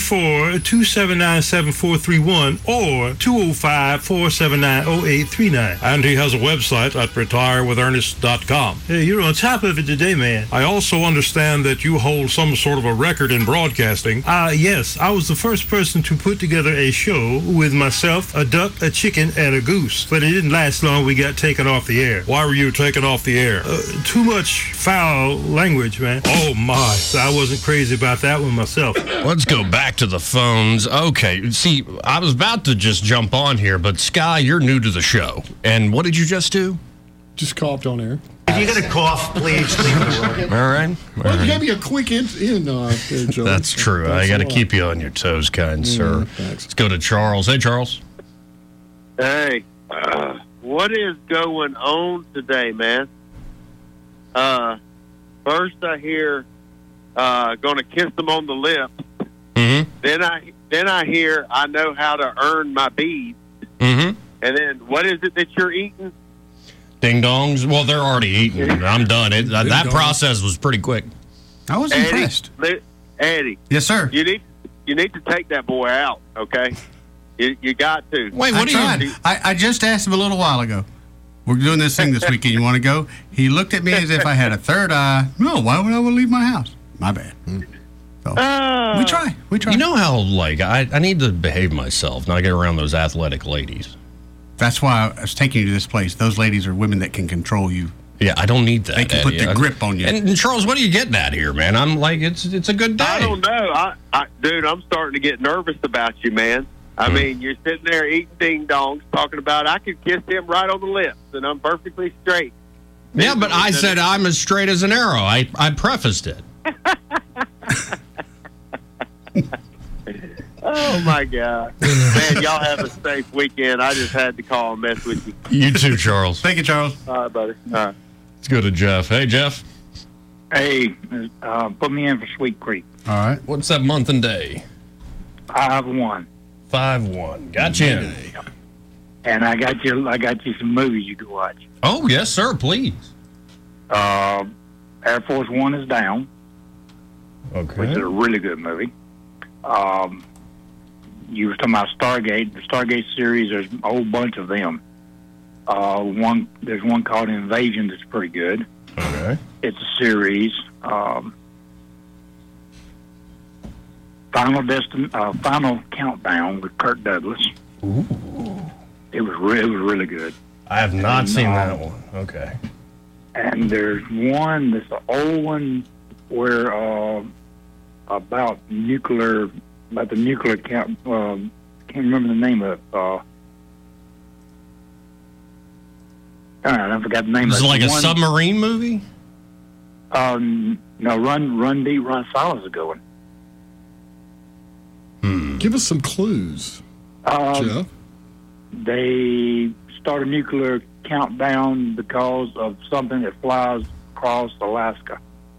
334-279-7431 or 205-479-0839. And he has a website at retirewithernest.com. Hey, you're on top of it today, man. I also understand that you hold some sort of a record in broadcasting. Yes. I was the first person to put together a show with myself, a duck, a chicken, and a goose. But it didn't last long. We got taken off the air. Why were you taken off the air? Too much foul language, man. Oh, my. So I wasn't crazy about that one myself. Let's go back to the phones. Okay, see, I was about to just jump on here, but Sky, you're new to the show. And what did you just do? Just coughed on air. If you get a cough, please leave the room. All right. Well, you got me a quick in there, Joe. That's true. I got to keep you on your toes, kind sir. Thanks. Let's go to Charles. Hey, Charles. Hey, what is going on today, man? First I hear going to kiss them on the lips. Mm-hmm. Then I hear I know how to earn my beads. Mm-hmm. And then what is it that you're eating? Ding dongs. Well, they're already eaten. I'm done. That process was pretty quick. I was impressed. Eddie. Yes, sir. You need to take that boy out, okay? You got to. Wait, what are you? I just asked him a little while ago. We're doing this thing this weekend. You want to go? He looked at me as if I had a third eye. No, why would I want to leave my house? My bad. So, we try. You know how, like, I need to behave myself, not get around those athletic ladies. That's why I was taking you to this place. Those ladies are women that can control you. Yeah, I don't need that. They can put their grip on you. And Charles, what are you getting at here, man? I'm like, it's a good day. I don't know. Dude, I'm starting to get nervous about you, man. I mean, you're sitting there eating ding dongs, talking about I could kiss him right on the lips, and I'm perfectly straight. Yeah, but I said I'm as straight as an arrow. I prefaced it. Oh, my God. Man, y'all have a safe weekend. I just had to call and mess with you. You too, Charles. Thank you, Charles. All right, buddy. All right. Let's go to Jeff. Hey, Jeff. Hey, put me in for Sweet Creek. All right. What's that month and day? 5-1. 5-1. Gotcha. And I got you some movies you can watch. Oh, yes, sir, please. Air Force One is Down. Okay. Which is a really good movie. You were talking about Stargate. The Stargate series, there's a whole bunch of them. There's one called Invasion that's pretty good. Okay. It's a series. Final Countdown with Kirk Douglas. Ooh. It was really good. I have not seen that one. Okay. And there's one that's an old one where about the nuclear count. Can't remember the name of it. I forgot the name of it. Is it like a submarine movie? No, Run Deep, Run Silent is a good one. Give us some clues, Jeff. They start a nuclear countdown because of something that flies across Alaska.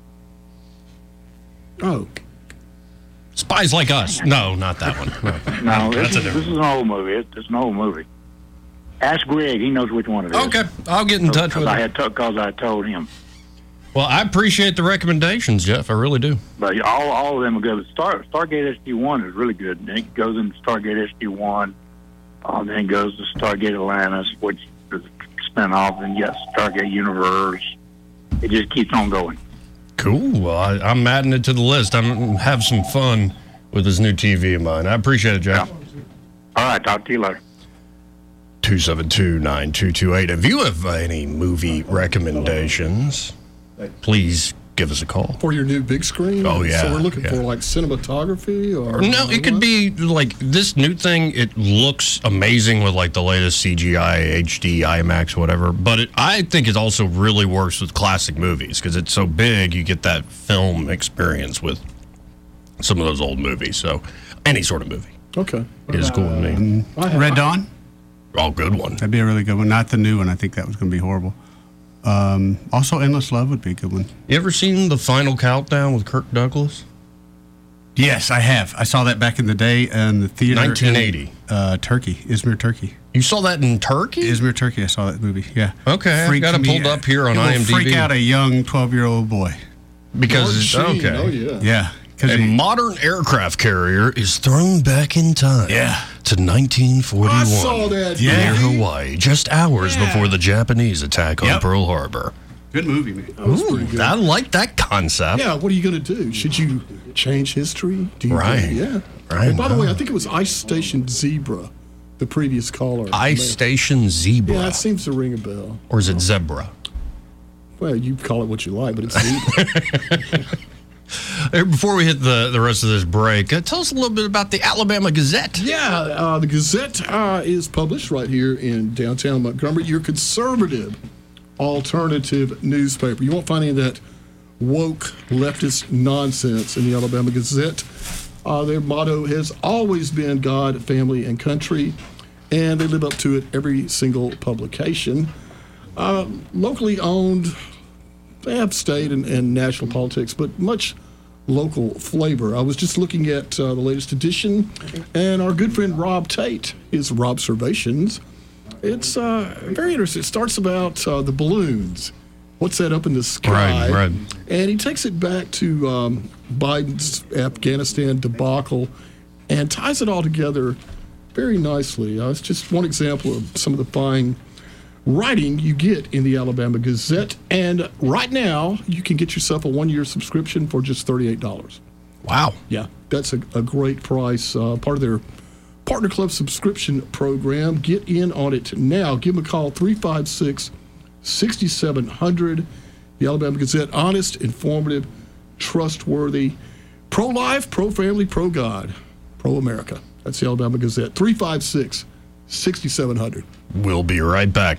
Oh. Spies Like Us. No, not that one. No, this is an old movie. It's an old movie. Ask Greg. He knows which one it is. Okay. I'll get in touch with him. Because I told him. Well, I appreciate the recommendations, Jeff. I really do. But all of them are good. Stargate SG-1 is really good. Then it goes into Stargate SG-1. Then it goes to Stargate Atlantis, which is a spinoff, and yes, Stargate Universe. It just keeps on going. Cool. Well, I'm adding it to the list. I'm going to have some fun with this new TV of mine. I appreciate it, Jeff. Yeah. All right. Talk to you later. 272-9228. If you have any movie recommendations, please give us a call. For your new big screen? Oh, yeah. So we're looking for, like, cinematography? Or no, it could be, like, this new thing, it looks amazing with, like, the latest CGI, HD, IMAX, whatever. But I think it also really works with classic movies because it's so big, you get that film experience with some of those old movies. So any sort of movie. Okay. Is cool with me. Red Dawn? Oh, good one. That'd be a really good one. Not the new one. I think that was going to be horrible. Also, Endless Love would be a good one. You ever seen The Final Countdown with Kirk Douglas? Yes, I have. I saw that back in the day in the theater. 1980. In, Turkey, Izmir, Turkey. You saw that in Turkey? Izmir, Turkey. I saw that movie. Yeah. Okay, I've got it pulled up here on IMDb. Freak out a young 12-year-old boy. Because it's okay. Oh, yeah. Yeah. A modern aircraft carrier is thrown back in time. Yeah. To 1941. I saw that. Near Hawaii, just hours before the Japanese attack on Pearl Harbor. Good movie, man. That was pretty good. I like that concept. Yeah, what are you going to do? Should you change history? Right. Yeah. Right. And by the way, I think it was Ice Station Zebra, the previous caller. Ice Station Zebra. Yeah, that seems to ring a bell. Or is it Zebra? Well, you call it what you like, but it's Zebra. Before we hit the rest of this break, tell us a little bit about the Alabama Gazette. Yeah, the Gazette is published right here in downtown Montgomery. Your conservative alternative newspaper. You won't find any of that woke leftist nonsense in the Alabama Gazette. Their motto has always been God, family, and country, and they live up to it every single publication. Locally owned, They have state and national politics, but much local flavor. I was just looking at the latest edition, and our good friend Rob Tate, his Robservations. It's very interesting. It starts about the balloons. What's that up in the sky? Right. And he takes it back to Biden's Afghanistan debacle and ties it all together very nicely. It's just one example of some of the fine writing you get in the Alabama Gazette. And right now, you can get yourself a 1-year subscription for just $38. Wow. Yeah, that's a great price. Part of their Partner Club subscription program. Get in on it now. Give them a call, 356-6700. The Alabama Gazette, honest, informative, trustworthy, pro-life, pro-family, pro-God, pro-America. That's the Alabama Gazette, 356-6700. We'll be right back.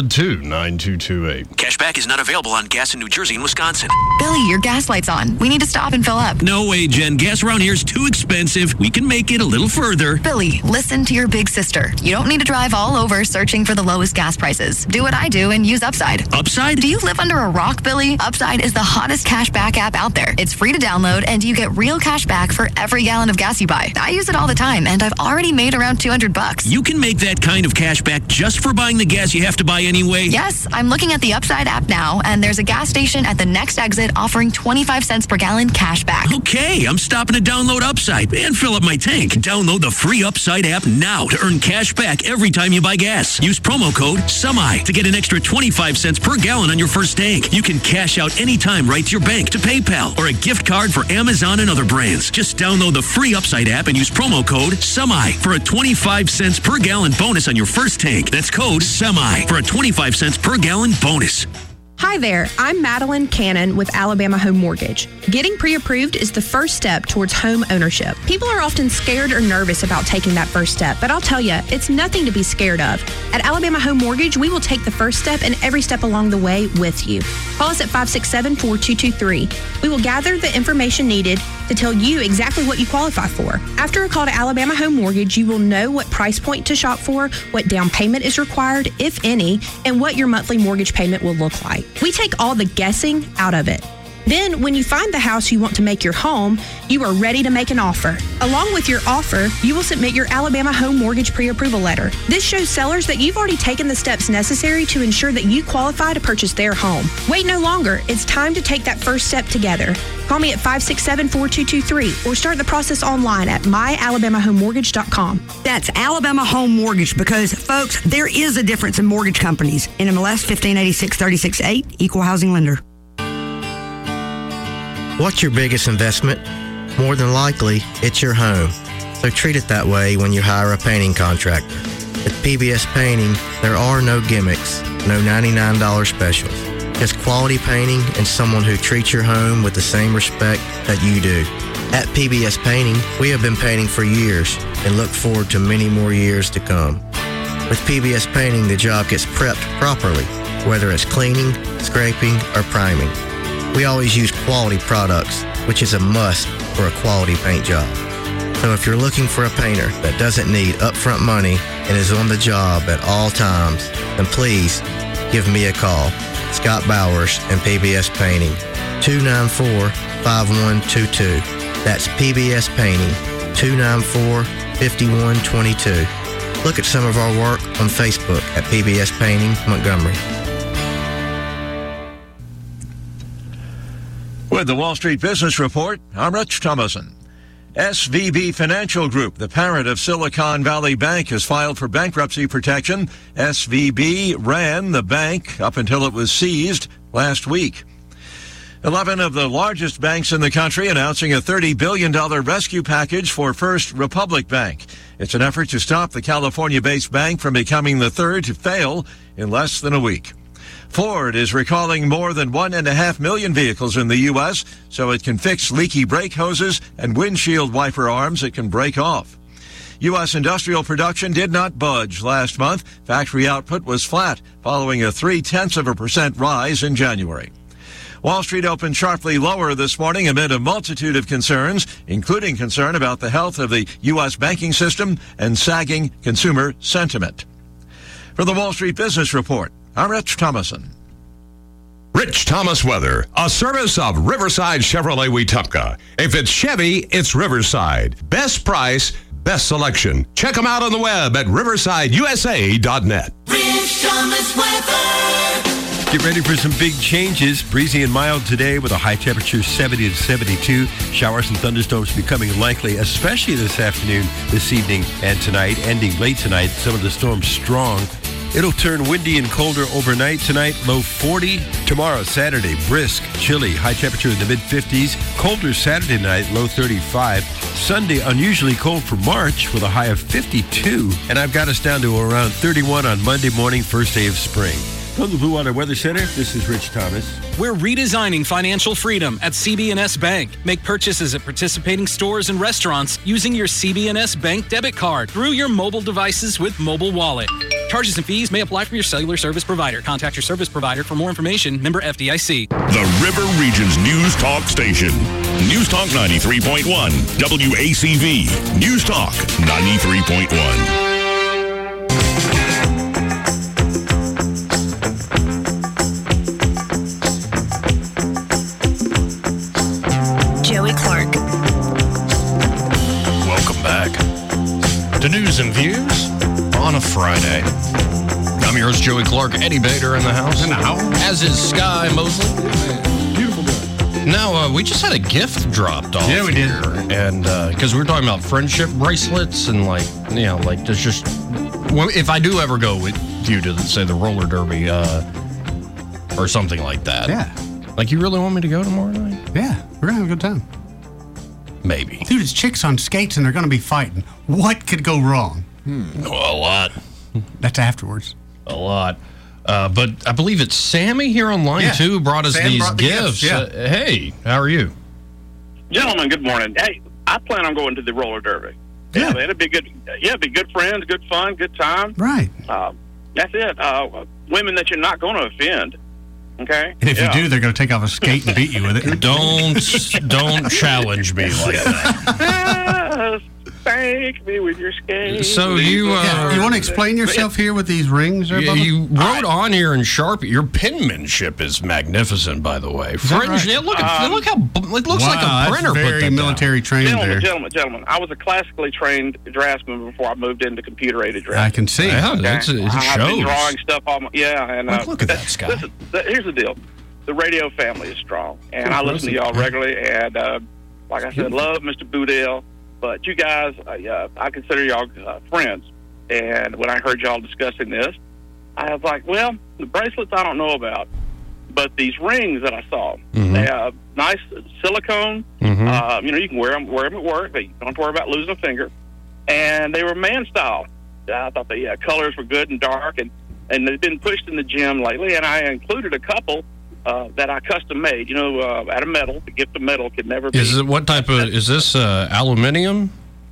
272-9228. Cashback is not available on gas in New Jersey and Wisconsin. Billy, your gas light's on. We need to stop and fill up. No way, Jen. Gas around here is too expensive. We can make it a little further. Billy, listen to your big sister. You don't need to drive all over searching for the lowest gas prices. Do what I do and use Upside. Upside? Do you live under a rock, Billy? Upside is the hottest cashback app out there. It's free to download, and you get real cash back for every gallon of gas you buy. I use it all the time, and I've already made around $200. You can make that kind of cash back just for buying the gas you have to buy anyway? Yes, I'm looking at the Upside app now, and there's a gas station at the next exit offering 25 cents per gallon cash back. Okay, I'm stopping to download Upside and fill up my tank. Download the free Upside app now to earn cash back every time you buy gas. Use promo code SUMMI to get an extra 25 cents per gallon on your first tank. You can cash out anytime right to your bank, to PayPal, or a gift card for Amazon and other brands. Just download the free Upside app and use promo code SUMMI for a 25 cents per gallon bonus on your first tank. That's code SUMMI for a 25 cents per gallon bonus. Hi there, I'm Madeline Cannon with Alabama Home Mortgage. Getting pre-approved is the first step towards home ownership. People are often scared or nervous about taking that first step, but I'll tell you, it's nothing to be scared of. At Alabama Home Mortgage, we will take the first step and every step along the way with you. Call us at 567-4223. We will gather the information needed to tell you exactly what you qualify for. After a call to Alabama Home Mortgage, you will know what price point to shop for, what down payment is required, if any, and what your monthly mortgage payment will look like. We take all the guessing out of it. Then, when you find the house you want to make your home, you are ready to make an offer. Along with your offer, you will submit your Alabama Home Mortgage pre-approval letter. This shows sellers that you've already taken the steps necessary to ensure that you qualify to purchase their home. Wait no longer. It's time to take that first step together. Call me at 567-4223 or start the process online at myalabamahomemortgage.com. That's Alabama Home Mortgage because, folks, there is a difference in mortgage companies. NMLS 1586-368, Equal Housing Lender. What's your biggest investment? More than likely, it's your home. So treat it that way when you hire a painting contractor. At PBS Painting, there are no gimmicks, no $99 specials. Just quality painting and someone who treats your home with the same respect that you do. At PBS Painting, we have been painting for years and look forward to many more years to come. With PBS Painting, the job gets prepped properly, whether it's cleaning, scraping, or priming. We always use quality products, which is a must for a quality paint job. So if you're looking for a painter that doesn't need upfront money and is on the job at all times, then please give me a call. Scott Bowers and PBS Painting, 294-5122. That's PBS Painting, 294-5122. Look at some of our work on Facebook at PBS Painting Montgomery. With the Wall Street Business Report, I'm Rich Thomason. SVB Financial Group, the parent of Silicon Valley Bank, has filed for bankruptcy protection. SVB ran the bank up until it was seized last week. 11 of the largest banks in the country announcing a $30 billion rescue package for First Republic Bank. It's an effort to stop the California-based bank from becoming the third to fail in less than a week. Ford is recalling more than 1.5 million vehicles in the U.S. so it can fix leaky brake hoses and windshield wiper arms that can break off. U.S. industrial production did not budge last month. Factory output was flat, following a 0.3% rise in January. Wall Street opened sharply lower this morning amid a multitude of concerns, including concern about the health of the U.S. banking system and sagging consumer sentiment. For the Wall Street Business Report, I'm Rich Thomason. Rich Thomas Weather, a service of Riverside Chevrolet Wetumpka. If it's Chevy, it's Riverside. Best price, best selection. Check them out on the web at riversideusa.net. Rich Thomas Weather. Get ready for some big changes. Breezy and mild today with a high temperature 70 to 72. Showers and thunderstorms becoming likely, especially this afternoon, this evening, and tonight. Ending late tonight, some of the storms strong. It'll turn windy and colder overnight tonight, low 40. Tomorrow, Saturday, brisk, chilly, high temperature in the mid-50s. Colder Saturday night, low 35. Sunday, unusually cold for March with a high of 52. And I've got us down to around 31 on Monday morning, first day of spring. From the Blue Water Weather Center, this is Rich Thomas. We're redesigning financial freedom at CB&S Bank. Make purchases at participating stores and restaurants using your CB&S Bank debit card through your mobile devices with Mobile Wallet. Charges and fees may apply from your cellular service provider. Contact your service provider for more information. Member FDIC. The River Region's News Talk Station. News Talk 93.1. WACV. News Talk 93.1. To News and Views on a Friday. I'm your host, Joey Clark. Eddie Bader in the house. As is Sky Mosley. Beautiful guy. Now, we just had a gift dropped off. Yeah, we did. And because we were talking about friendship bracelets and there's just, if I do ever go with you to, say, the roller derby or something like that. Yeah. Like, you really want me to go tomorrow night? Yeah, we're going to have a good time. Maybe. Dude, it's chicks on skates and they're going to be fighting. What could go wrong? A lot. That's afterwards. A lot. But I believe it's Sammy here online, too, who brought us these gifts. Yeah. Hey, how are you? Gentlemen, good morning. Hey, I plan on going to the roller derby. Yeah. It'd be good. Yeah, be good friends, good fun, good time. Right. That's it. Women that you're not going to offend. Okay. And if you do, they're going to take off a skate and beat you with it. Don't challenge me like that. Spank me with your skate. So you want to explain yourself here with these rings? You wrote on here in Sharpie. Your penmanship is magnificent, by the way. Right? Yeah, look how it looks like a printer. That's very military trained there. Gentlemen. I was a classically trained draftsman before I moved into computer-aided drafting. I can see. Yeah, Okay? it shows. I've been drawing stuff on. Look at that, Scott. Listen, here's the deal. The radio family is strong, and I listen to y'all regularly. And like I said, love Mr. Boudel. But you guys, I consider y'all friends. And when I heard y'all discussing this, I was like, well, the bracelets I don't know about. But these rings that I saw, they have nice silicone. You can wear them at work. But you don't have to worry about losing a finger. And they were man style. I thought the colors were good and dark. And they've been pushed in the gym lately. And I included a couple that I custom made, out of metal. The gift of metal could never be. What type of, is this aluminium?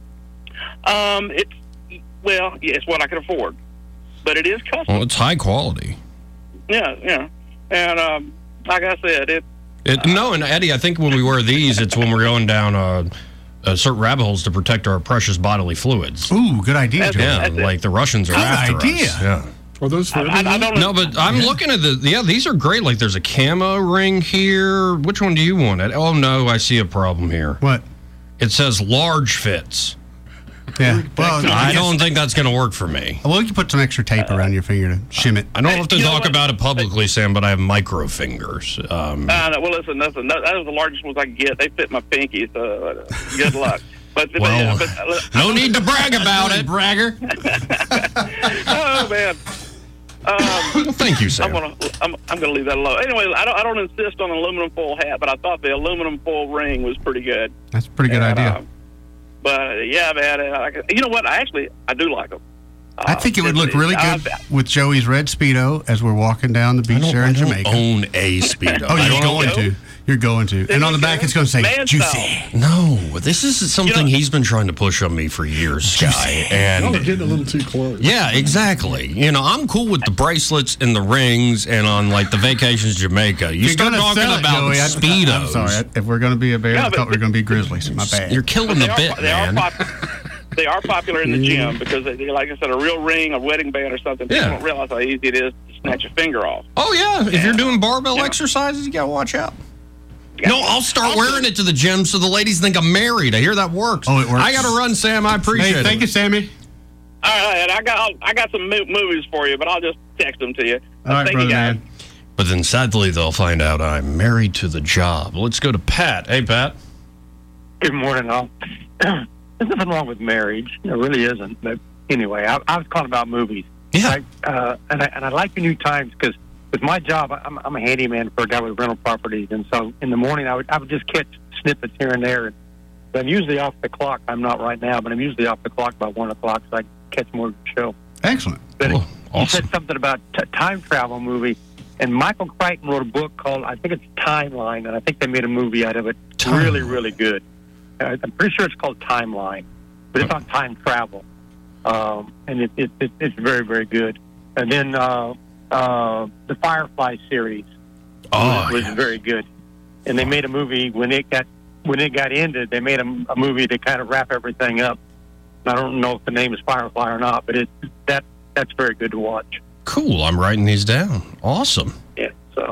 It's what I can afford, but it is custom. Well, it's high quality. Yeah. And like I said, and Eddie, I think when we wear these, it's when we're going down certain rabbit holes to protect our precious bodily fluids. Ooh, good idea, Joe. Yeah, like the Russians are after us. Yeah. Are those for I don't know. No, but I'm looking at these are great. Like there's a camo ring here. Which one do you want? Oh, no, I see a problem here. What? It says large fits. Yeah. Well, I don't think that's going to work for me. Well, you can put some extra tape around your finger to shim it. I don't have to talk about it publicly, Sam, but I have micro fingers. Well, listen, that was the largest ones I could get. They fit my pinky, so good luck. But no need to brag about it, bragger. Oh man. Thank you, Sam. I'm gonna leave that alone. Anyway, I don't insist on an aluminum foil hat, but I thought the aluminum foil ring was pretty good. That's a pretty good idea. But yeah, man, you know what? I do like them. I think it would look really good with Joey's red Speedo as we're walking down the beach there in Jamaica. I don't own a Speedo. Oh, you're going to. You're going to. And on the back, it's going to say juicy. No, this is something he's been trying to push on me for years, Sky. And y'all are getting a little too close. Yeah, exactly. I'm cool with the bracelets and the rings and on, like, the vacations to Jamaica. You start talking about Speedos. I'm sorry. If we're going to be a bear, I thought we were going to be grizzlies. My bad. You're killing the bit, man. They are popular in the gym because, like I said, a real ring, a wedding band or something, people don't realize how easy it is to snatch your finger off. Oh, yeah. If you're doing barbell exercises, you got to watch out. No, I'll start wearing it to the gym so the ladies think I'm married. I hear that works. Oh, it works. I got to run, Sam. I appreciate it. Thank you, Sammy. All right, I got some movies for you, but I'll just text them to you. All right, Thank brother, you, guys. man. But then sadly, they'll find out I'm married to the job. Let's go to Pat. Hey, Pat. Good morning, all. There's nothing wrong with marriage. There really isn't. But anyway, I was calling about movies. Yeah. And I like the New Times because with my job, I'm a handyman for a guy with rental properties, and so in the morning I would just catch snippets here and there. But I'm usually off the clock. I'm not right now, but I'm usually off the clock by 1 o'clock, so I can catch more of the show. Excellent. But Cool. you said something about time travel movie, and Michael Crichton wrote a book called, I think it's Timeline, and I think they made a movie out of it. Really, really good. I'm pretty sure it's called Timeline, but it's on time travel, and it's very, very good. And then the Firefly series was very good, and they made a movie when it got ended. They made a movie to kind of wrap everything up. I don't know if the name is Firefly or not, but that's very good to watch. Cool. I'm writing these down. Awesome. Yeah. So,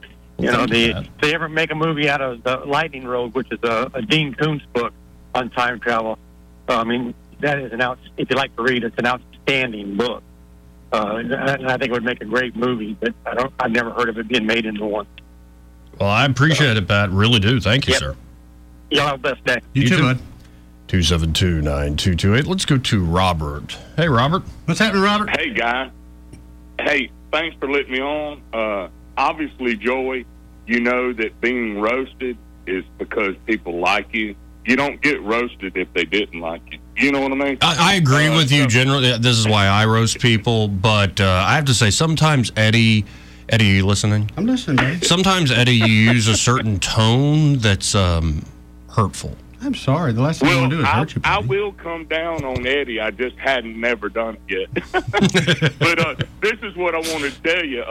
if they ever make a movie out of the Lightning Road, which is a Dean Koontz book on time travel, I mean, that is if you like to read, it's an outstanding book. And I think it would make a great movie, but I've never heard of it being made into one. Well, I appreciate it, Pat. Really do. Thank you, sir. Y'all have the best day. You too, bud. 272-9228. Let's go to Robert. Hey, Robert. What's happening, Robert? Hey, guy. Hey, thanks for letting me on. Obviously, Joey, you know that being roasted is because people like you. You don't get roasted if they didn't like you. You know what I mean? I agree with you generally. This is why I roast people. But I have to say, sometimes Eddie, are you listening? I'm listening, man. Sometimes, Eddie, you use a certain tone that's hurtful. I'm sorry. The last thing I want to do is hurt you. I will come down on Eddie. I just hadn't never done it yet. But this is what I want to tell you.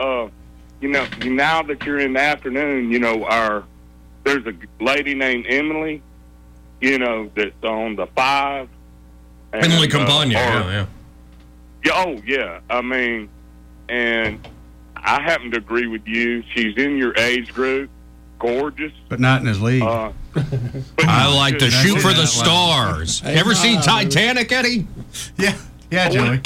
Now that you're in the afternoon, there's a lady named Emily, that's on the 5. Emily Campagna, yeah. Yeah, oh, yeah. I mean, and I happen to agree with you. She's in your age group. Gorgeous. But not in his league. I like to shoot for the stars. Ever seen Titanic, Eddie? Yeah, Joey.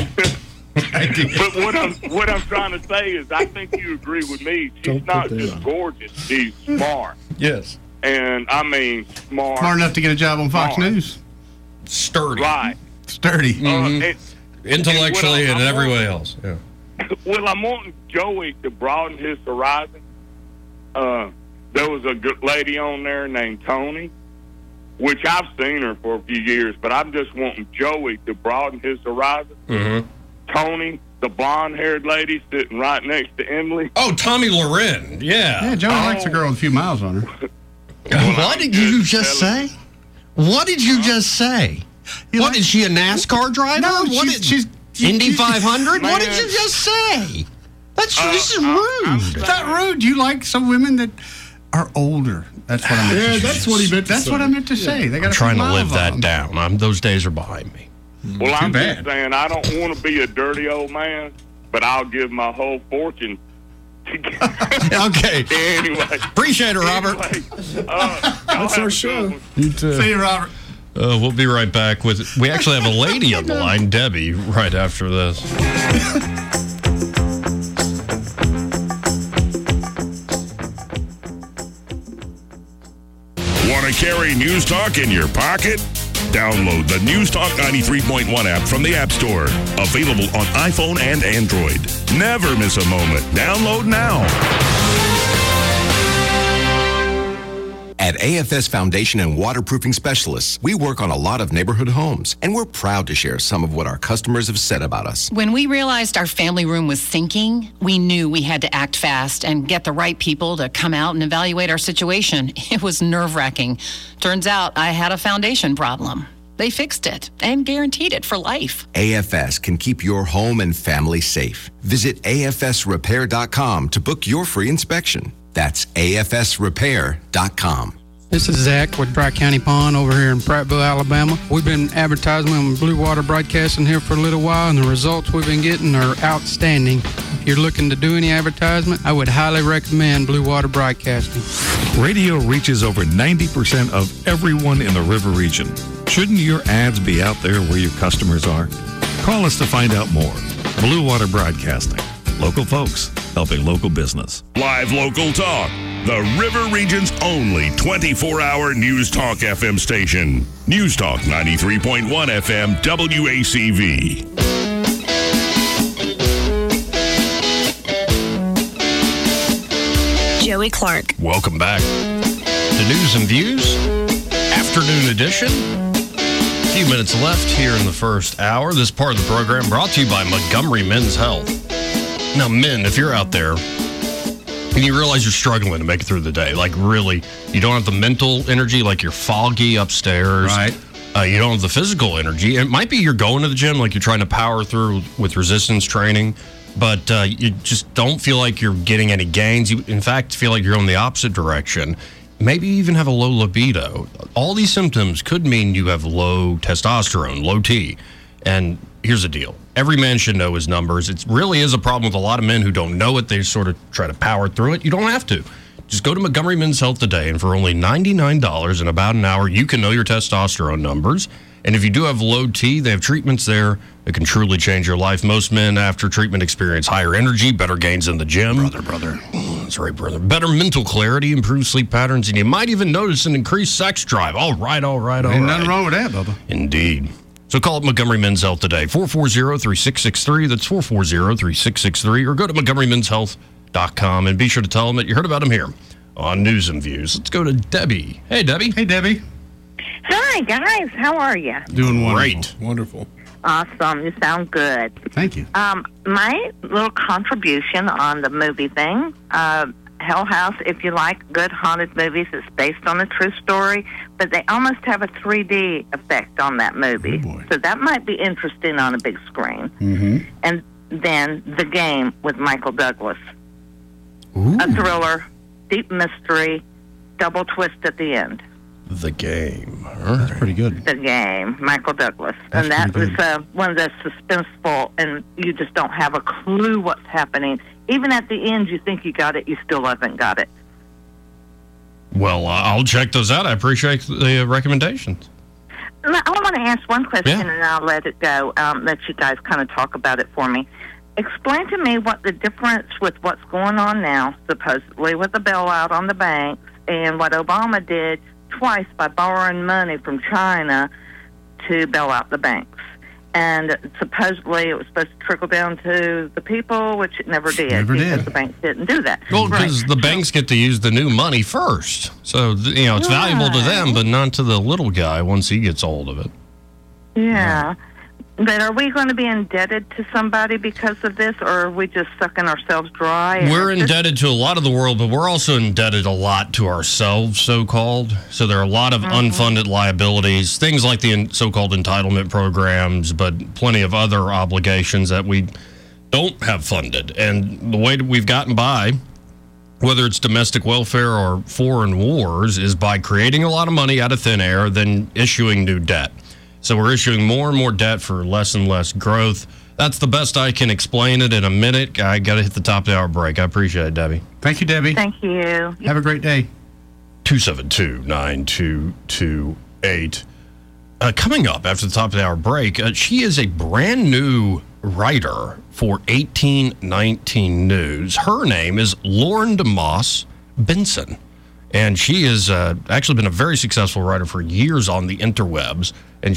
But what I'm trying to say is I think you agree with me. She's not just gorgeous. She's smart. Yes. And, I mean, smart. Smart enough to get a job on Fox News. Sturdy. Right. Sturdy. Intellectually and every way else. Yeah. Well, I'm wanting Joey to broaden his horizon. There was a good lady on there named Tony, which I've seen her for a few years, but I'm just wanting Joey to broaden his horizon. Mm-hmm. Tony, the blonde-haired lady sitting right next to Emily. Oh, Tommy Loren, yeah. Yeah, Joey likes a girl with a few miles on her. What did you just say? What did you just say? What, is she a NASCAR driver? No, she's Indy 500? What did you just say? This is rude. It's not rude. You like some women that are older. That's what I meant to say. That's what he meant to say. That's what I meant to say. They got I'm trying to live that down. Those days are behind me. Well, I'm just saying I don't want to be a dirty old man, but I'll give my whole fortune to get Okay. Anyway. Appreciate it, Robert. That's our show. You too. See you, Robert. We'll be right back with. We actually have a lady on the line, Debbie, right after this. Want to carry News Talk in your pocket? Download the News Talk 93.1 app from the App Store. Available on iPhone and Android. Never miss a moment. Download now. At AFS Foundation and Waterproofing Specialists, we work on a lot of neighborhood homes, and we're proud to share some of what our customers have said about us. When we realized our family room was sinking, we knew we had to act fast and get the right people to come out and evaluate our situation. It was nerve-wracking. Turns out I had a foundation problem. They fixed it and guaranteed it for life. AFS can keep your home and family safe. Visit afsrepair.com to book your free inspection. That's afsrepair.com. This is Zach with Dry County Pond over here in Prattville, Alabama. We've been advertising on Blue Water Broadcasting here for a little while, and the results we've been getting are outstanding. If you're looking to do any advertisement, I would highly recommend Blue Water Broadcasting. Radio reaches over 90% of everyone in the river region. Shouldn't your ads be out there where your customers are? Call us to find out more. Blue Water Broadcasting. Local folks helping local business. Live local talk. The River Region's only 24-hour News Talk FM station. News Talk 93.1 FM WACV. Joey Clark. Welcome back to News and Views, afternoon edition. A few minutes left here in the first hour. This part of the program brought to you by Montgomery Men's Health. Now, men, if you're out there and you realize you're struggling to make it through the day, like really, you don't have the mental energy, like you're foggy upstairs. Right. You don't have the physical energy. It might be you're going to the gym, like you're trying to power through with resistance training, but you just don't feel like you're getting any gains. You, in fact, feel like you're going the opposite direction. Maybe you even have a low libido. All these symptoms could mean you have low testosterone, low T. And here's the deal. Every man should know his numbers. It really is a problem with a lot of men who don't know it. They sort of try to power through it. You don't have to. Just go to Montgomery Men's Health today, and for only $99 in about an hour, you can know your testosterone numbers. And if you do have low T, they have treatments there that can truly change your life. Most men after treatment experience higher energy, better gains in the gym. Brother. That's right, brother. Better mental clarity, improved sleep patterns, and you might even notice an increased sex drive. All right. Ain't nothing wrong with that, Bubba. Indeed. So call up Montgomery Men's Health today, 440-3663. That's 440-3663. Or go to MontgomeryMen'sHealth.com and be sure to tell them that you heard about them here on News and Views. Let's go to Debbie. Hey, Debbie. Hey, Debbie. Hi, guys. How are you? Doing wonderful. Great. Wonderful. Awesome. You sound good. Thank you. My little contribution on the movie thing, Hell House, if you like good haunted movies, it's based on a true story, but they almost have a 3D effect on that movie. Oh, boy. So that might be interesting on a big screen. Mm-hmm. And then The Game with Michael Douglas. Ooh. A thriller, deep mystery, double twist at the end. The Game. All That's right. pretty good. The Game, Michael Douglas. That's and that was pretty one that's suspenseful, and you just don't have a clue what's happening. Even at the end, you think you got it, you still haven't got it. Well, I'll check those out. I appreciate the recommendations. Now, I want to ask one question, Yeah. and I'll let it go, let you guys kind of talk about it for me. Explain to me what the difference with what's going on now, supposedly with the bailout on the banks, and what Obama did twice by borrowing money from China to bail out the banks. And supposedly it was supposed to trickle down to the people, which it never did. Never did. Because the banks didn't do that. Well, because the banks get to use the new money first. So, it's valuable to them, but not to the little guy once he gets a hold of it. Yeah. But are we going to be indebted to somebody because of this, or are we just sucking ourselves dry? We're indebted to a lot of the world, but we're also indebted a lot to ourselves, so-called. So there are a lot of unfunded liabilities, things like the so-called entitlement programs, but plenty of other obligations that we don't have funded. And the way that we've gotten by, whether it's domestic welfare or foreign wars, is by creating a lot of money out of thin air, then issuing new debt. So we're issuing more and more debt for less and less growth. That's the best I can explain it in a minute. I got to hit the top of the hour break. I appreciate it, Debbie. Thank you, Debbie. Thank you. Have a great day. 272-9228. Coming up after the top of the hour break, she is a brand new writer for 1819 News. Her name is Lauren DeMoss Benson. And she has actually been a very successful writer for years on the interwebs. And